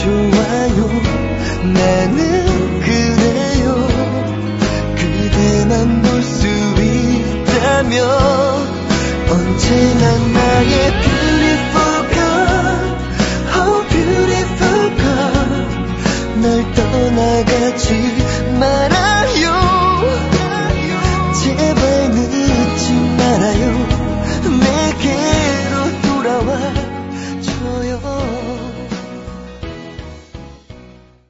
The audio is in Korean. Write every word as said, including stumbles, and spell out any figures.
좋아요. 나는 그래요. 그대만 볼 수 있다면 언제나 나의 beautiful girl, oh beautiful girl. 널 떠나가지 말아.